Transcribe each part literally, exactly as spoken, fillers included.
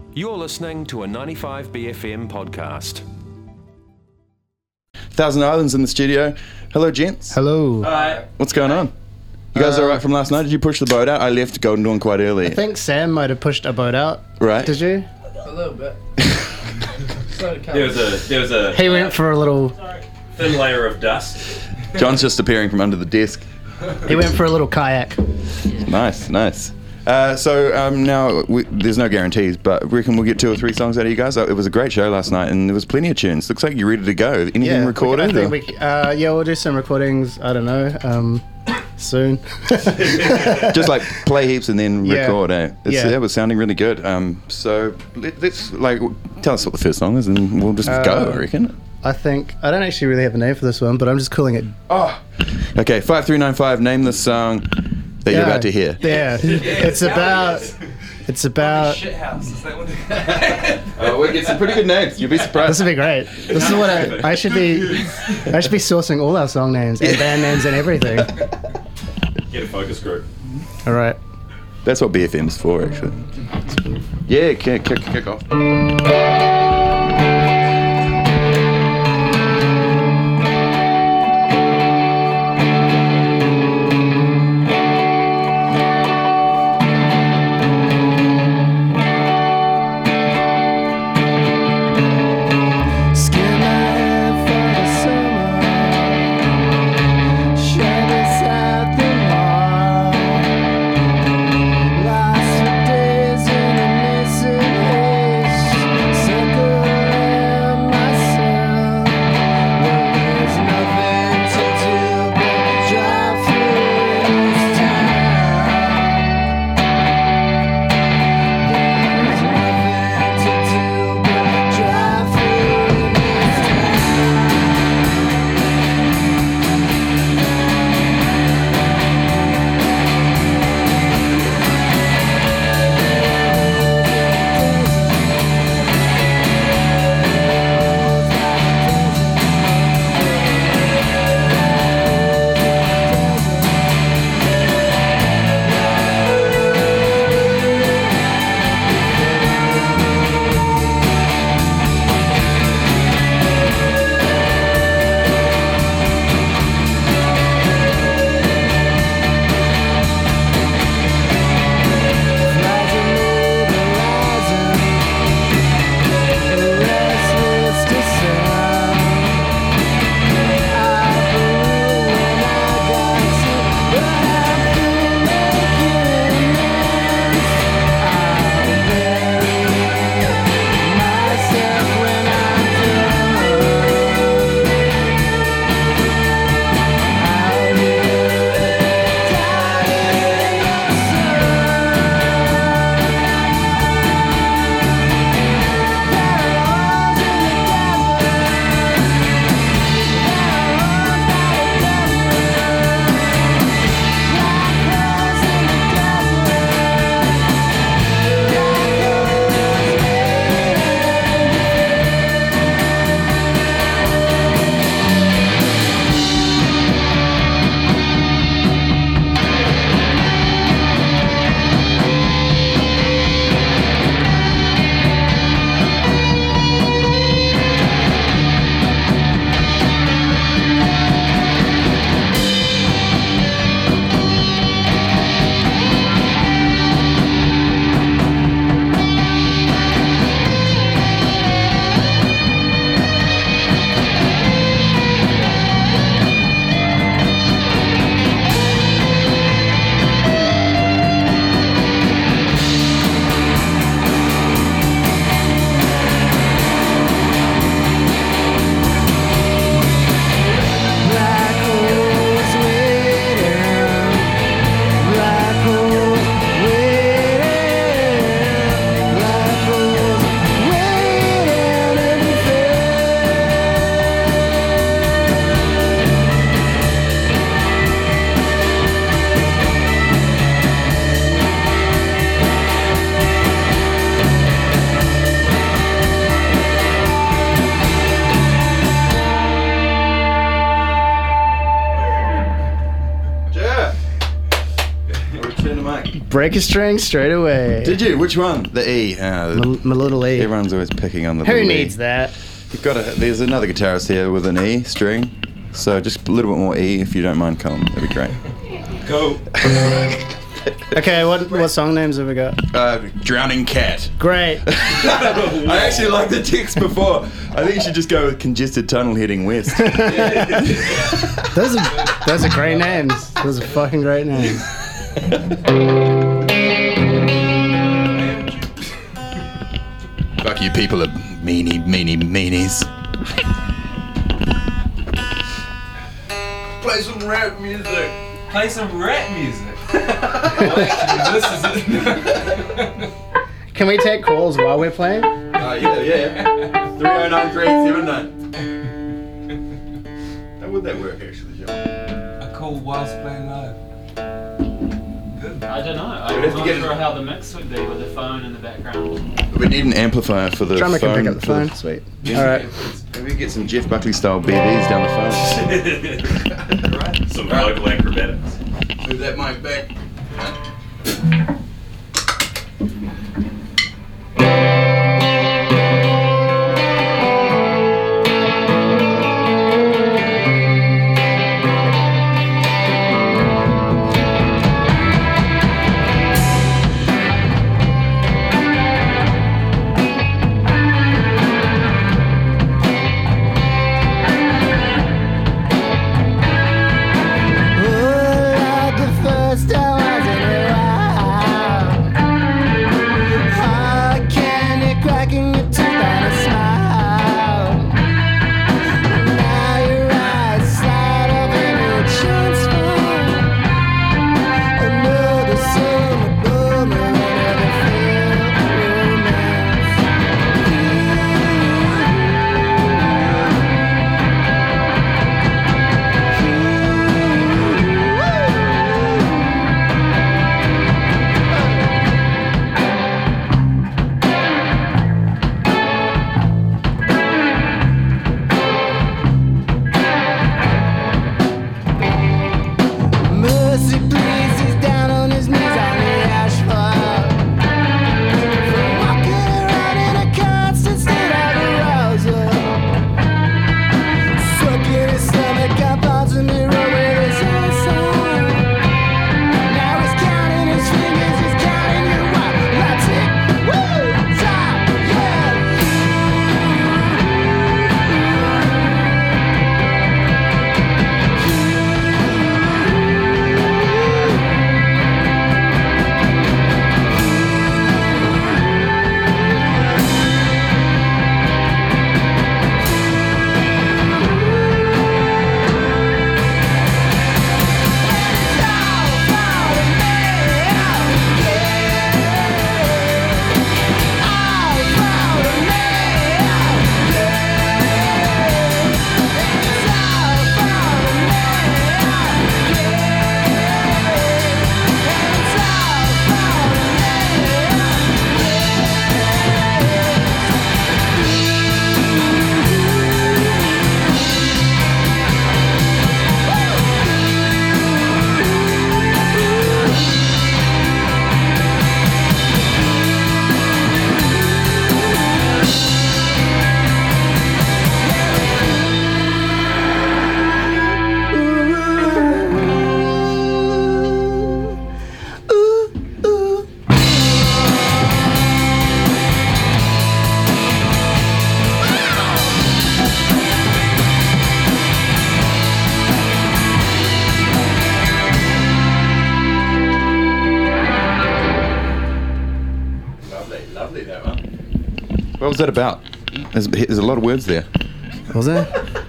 You're listening to a ninety-five B F M podcast. Thousand Islands in the studio. Hello, gents. Hello. Hi. What's going on? You guys uh, all right from last night? Did you push the boat out? I left Golden Dawn quite early. I think Sam might have pushed a boat out. Right. Did you? A little bit. There was a there was a He went for a little. thin layer of dust. John's just appearing from under the desk. He went for a little kayak. Nice, nice. Uh, so um, now we, there's no guarantees, but I reckon we'll get two or three songs out of you guys. It was a great show last night, and there was plenty of tunes. Looks like you're ready to go. Anything Yeah, recorded? We, I or? think we, uh, yeah, we'll do some recordings. I don't know. Um, soon. Just like play heaps and then Yeah. record. Eh? It's, Yeah. That was sounding really good. Um, so let, let's like tell us what the first song is, and we'll just Uh, go. I reckon. I think I don't actually really have a name for this one, but I'm just calling it. Oh, okay. Five three nine five. Name the song that you're Yeah. about to hear. Yeah, it's about. It's about. Shithouse. Is that what Oh, we'll get some pretty good names. You'll be surprised. This would be great. This is what I, I should be. I should be sourcing all our song names and band names and everything. Get a focus group. All right. That's what B F M's for, actually. Yeah, kick, kick, kick off. Lost for days in the mist of haze. Break a string straight away. Did you? Which one? The E. Uh, My, my little E. everyone's always picking on the Who little needs E. that? You've got a, there's another guitarist here with an E string. So just a little bit more E if you don't mind, Colin. That'd be great. Go. Okay, what what song names have we got? Uh, Drowning Cat. Great. I actually liked the text before. I think you should just go with Congested Tunnel Heading West. Those are those are great names. Those are fucking great names. Fuck you people are meanie, meanie, meanies. Play some rap music. Play some rap music. Well, actually, this is it. Can we take calls while we're playing? Uh, yeah, yeah. three oh nine, three eight seven nine. How would that work, actually, John? A call whilst playing live. Good. I don't know. We'd have I'm to not get sure it- how the mix would be with the phone in the background. We need an amplifier for the Drummer phone. can pick up the for phone. Sweet. All right. Maybe get some Jeff Buckley style B Bs down the phone. Some vocal acrobatics. Move that mic back. What was that about? There's, there's a lot of words there. Was there?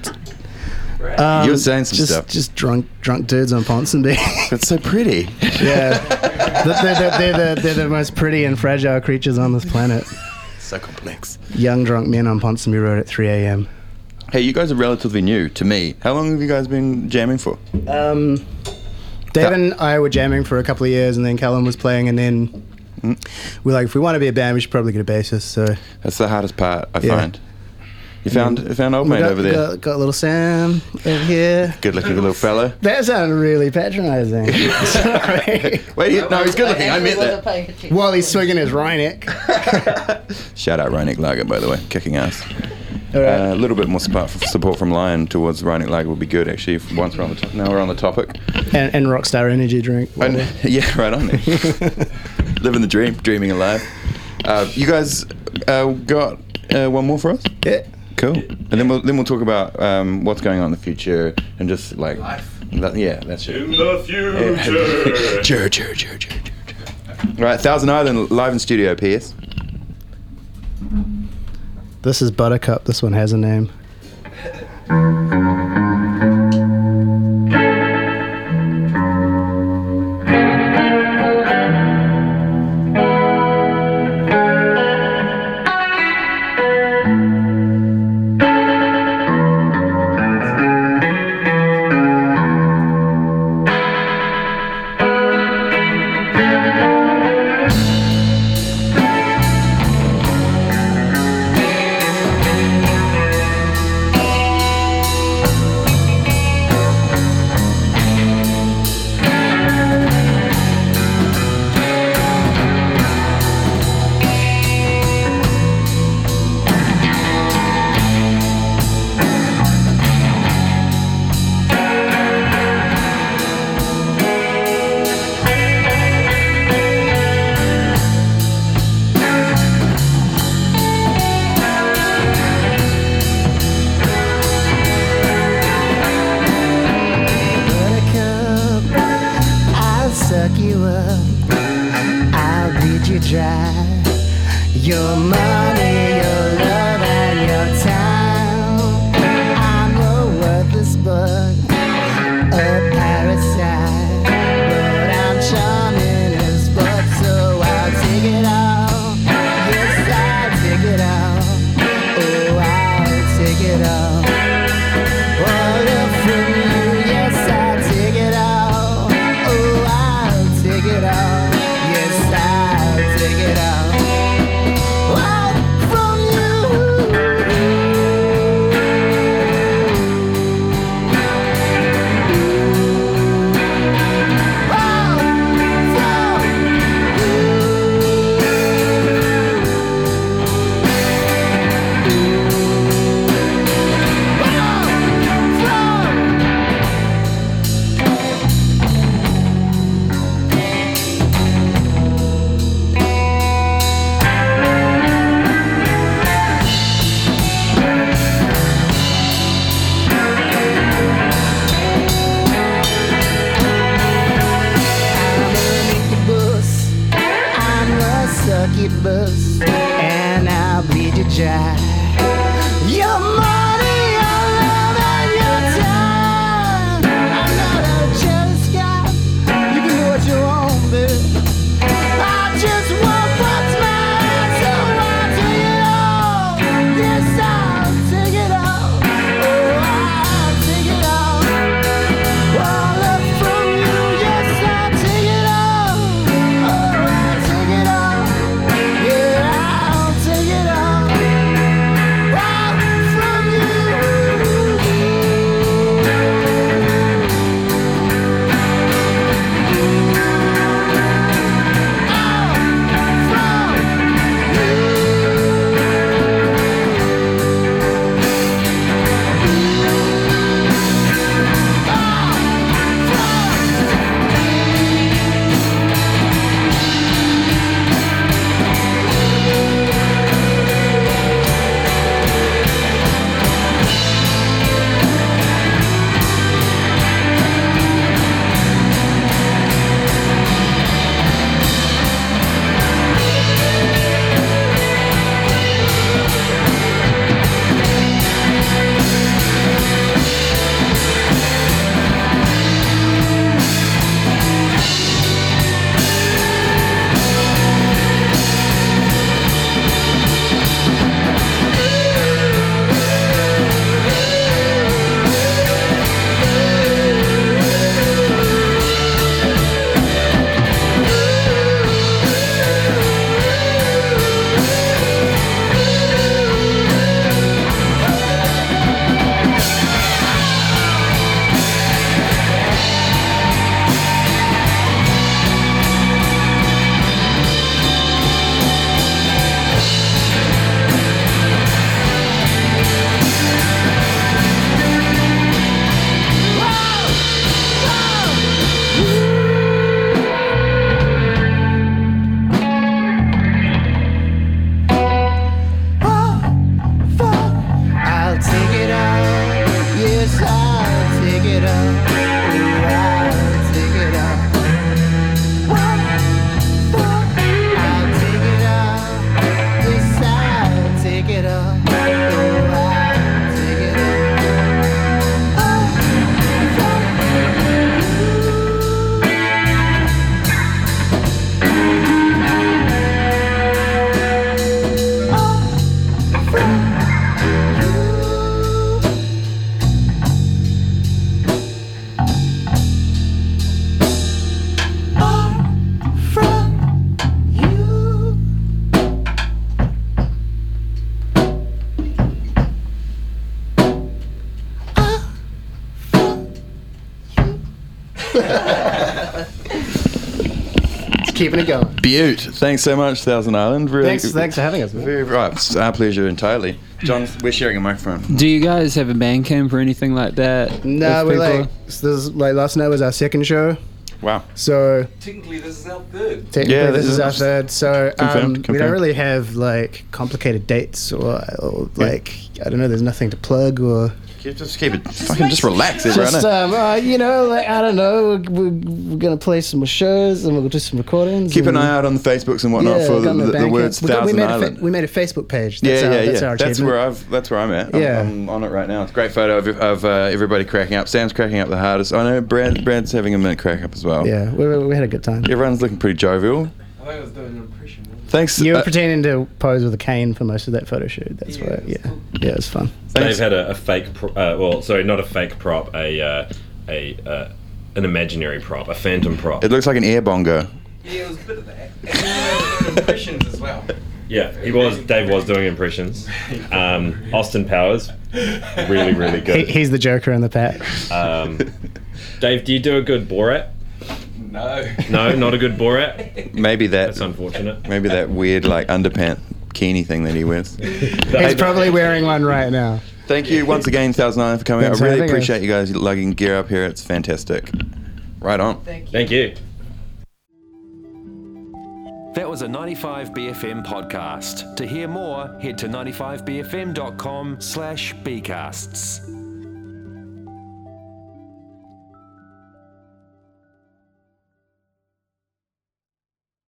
Um, You were saying some just, stuff. Just drunk, drunk dudes on Ponsonby. That's so pretty. Yeah, they're, they're, they're, the, they're the most pretty and fragile creatures on this planet. So complex. Young drunk men on Ponsonby Road at three a.m. Hey, you guys are relatively new to me. How long have you guys been jamming for? Um, Dave and I were jamming for a couple of years, and then Callum was playing, and then we're like, if we want to be a band, we should probably get a bassist. So That's the hardest part, I Yeah. find. You found you found old We mate got, over there. Got, got little Sam over here. Good looking little fella. That sounded really patronising. Sorry. Wait, he- no, he's good looking. I meant that. While he's swinging his Reineck. Shout out Reineck Lager, by the way, kicking ass. All right. Uh, a little bit more support, support from Lion towards Reineck Lager would be good, actually. If once we're on the to- now we're on the topic. and, and Rockstar Energy drink. And, yeah, right on. Living the dream, dreaming alive. Uh, you guys uh, got uh, one more for us? Yeah. Cool. And then we'll then we'll talk about um, what's going on in the future and just like Life. that- yeah, that's it. In the future. Sure, sure, sure, sure, sure. Right, Thousand Island live in studio. P S. This is Buttercup. This one has a name. Buttercup, I'll suck you up. I'll bleed you dry. Your money, your love, and your time. I'm no worthless bug, a parasite, but I'm charming as fuck, so I'll take it all. Yes, I'll take it all. Oh, I'll take it all. All up from you, yes, I'll take it all. Oh, I'll take it all. Yes, I'll take it all. All from you. All from you. I'm a Mickey bus, I'm a sucky bus, and I'll bleed you dry. Your money, your love, and your time. I'm not a jealous guy. You can do what you want, baby. I just want what's mine, so I'll take it all. Yes, I'll take it all. Oh, I'll take it all. All up from you, yes, I'll take it all. Oh, I'll take it all. Yeah, I'll take it all. All from you. keeping it going. Butte. Thanks so much, Thousand Island. Really, Thanks, thanks for having us. Man. Very right. It's our pleasure entirely. John, we're sharing a microphone. Do you guys have a Bandcamp or anything like that? No, If we're people- like, so this is, like last night was our second show, Wow. so Technically, this is our third. technically Yeah, this this is our is- third. So um, Confirmed, we confirmed. don't really have like complicated dates or, or like I don't know. There's nothing to plug or Keep, just keep it. Fucking just relax, everyone. just um, uh, you know, like I don't know. We're, we're gonna play some more shows and we'll do some recordings. Keep an and- eye out on the Facebooks and whatnot Yeah, for the, got the, the the Bandcamp. words we, got, we Thousand made a fa- Island. we made a Facebook page. That's yeah, our, yeah, that's yeah. our That's achievement. where I've. That's where I'm at. I'm, Yeah. I'm on it right now. It's a great photo of, of uh, everybody cracking up. Sam's cracking up the hardest. I know Brad. Brad's having a minute crack up as well. Yeah, we, we had a good time. Everyone's looking pretty jovial. I think I was doing an impression. Thanks. You were uh, pretending to pose with a cane for most of that photo shoot. That's Yeah, why. it was Yeah, cool. yeah, it was fun. thanks. Dave had a, a fake, pro- uh, well, sorry, not a fake prop, a uh, a uh, an imaginary prop, a phantom prop. It looks like an air bongo. Yeah, it was a bit of that. And then I was doing impressions as well. Yeah, he was. Dave was doing impressions. Um, Austin Powers, really, really He, good. he's the Joker in the pack. Um, Dave, do you do a good Borat? No. No, not a good Borat. Maybe that. That's unfortunate. Maybe that weird like underpant bikini thing that he wears. He's probably wearing one right now. Thank you once again, Thousand Island, for coming Thanks out. I for really having us. appreciate you guys lugging gear up here. It's fantastic. Right on. Thank you. That was a ninety-five B F M podcast. To hear more, head to ninety-five b f m dot com slash bcasts.